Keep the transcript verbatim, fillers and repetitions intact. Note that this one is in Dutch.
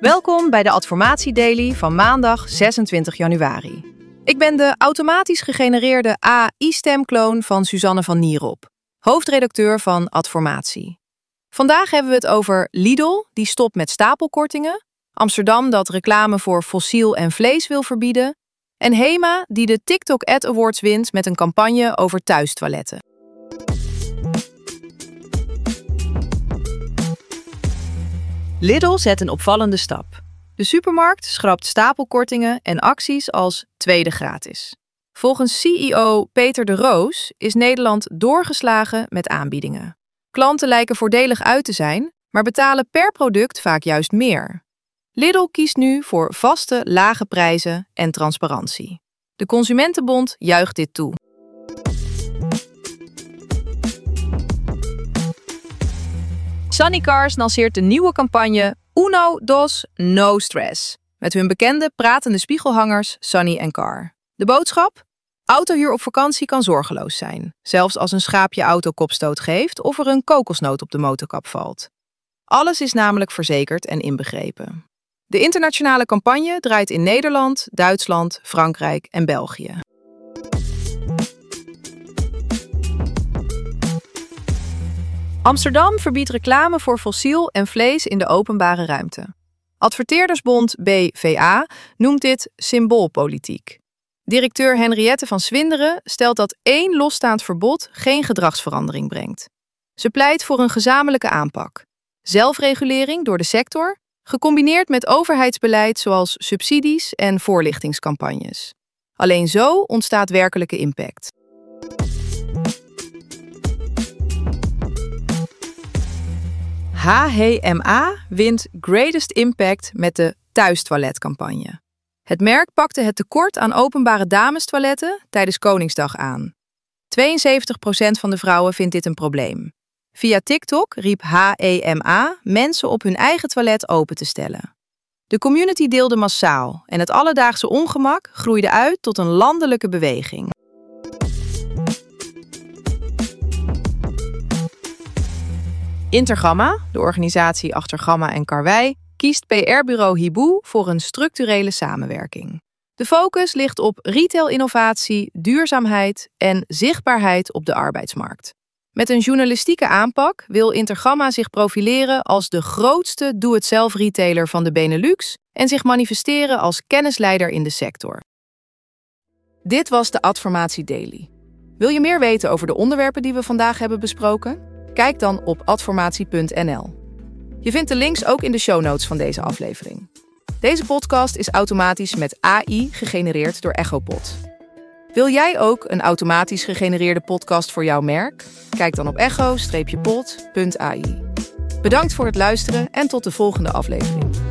Welkom bij de Adformatie Daily van maandag zesentwintig januari. Ik ben de automatisch gegenereerde A I-stemkloon van Suzanne van Nierop, hoofdredacteur van Adformatie. Vandaag hebben we het over Lidl, die stopt met stapelkortingen, Amsterdam dat reclame voor fossiel en vlees wil verbieden en Hema die de TikTok Ad Awards wint met een campagne over thuistoiletten. Lidl zet een opvallende stap. De supermarkt schrapt stapelkortingen en acties als tweede gratis. Volgens C E O Peter de Roos is Nederland doorgeslagen met aanbiedingen. Klanten lijken voordelig uit te zijn, maar betalen per product vaak juist meer. Lidl kiest nu voor vaste, lage prijzen en transparantie. De Consumentenbond juicht dit toe. Sunny Cars lanceert de nieuwe campagne Uno, Dos, No Stress. Met hun bekende pratende spiegelhangers Sunny en Car. De boodschap? Autohuur op vakantie kan zorgeloos zijn. Zelfs als een schaapje auto kopstoot geeft of er een kokosnoot op de motorkap valt. Alles is namelijk verzekerd en inbegrepen. De internationale campagne draait in Nederland, Duitsland, Frankrijk en België. Amsterdam verbiedt reclame voor fossiel en vlees in de openbare ruimte. Adverteerdersbond B V A noemt dit symboolpolitiek. Directeur Henriette van Swinderen stelt dat één losstaand verbod geen gedragsverandering brengt. Ze pleit voor een gezamenlijke aanpak. Zelfregulering door de sector, gecombineerd met overheidsbeleid zoals subsidies en voorlichtingscampagnes. Alleen zo ontstaat werkelijke impact. H H M A wint Greatest Impact met de thuistoiletcampagne. Het merk pakte het tekort aan openbare damestoiletten tijdens Koningsdag aan. tweeënzeventig procent van de vrouwen vindt dit een probleem. Via TikTok riep H H M A mensen op hun eigen toilet open te stellen. De community deelde massaal en het alledaagse ongemak groeide uit tot een landelijke beweging. Intergamma, de organisatie achter Gamma en Karwei, kiest P R-bureau Hiboe voor een structurele samenwerking. De focus ligt op retail-innovatie, duurzaamheid en zichtbaarheid op de arbeidsmarkt. Met een journalistieke aanpak wil Intergamma zich profileren als de grootste doe-het-zelf-retailer van de Benelux en zich manifesteren als kennisleider in de sector. Dit was de Adformatie Daily. Wil je meer weten over de onderwerpen die we vandaag hebben besproken? Kijk dan op adformatie punt n l. Je vindt de links ook in de show notes van deze aflevering. Deze podcast is automatisch met A I gegenereerd door Echopod. Wil jij ook een automatisch gegenereerde podcast voor jouw merk? Kijk dan op echo pod punt a i. Bedankt voor het luisteren en tot de volgende aflevering.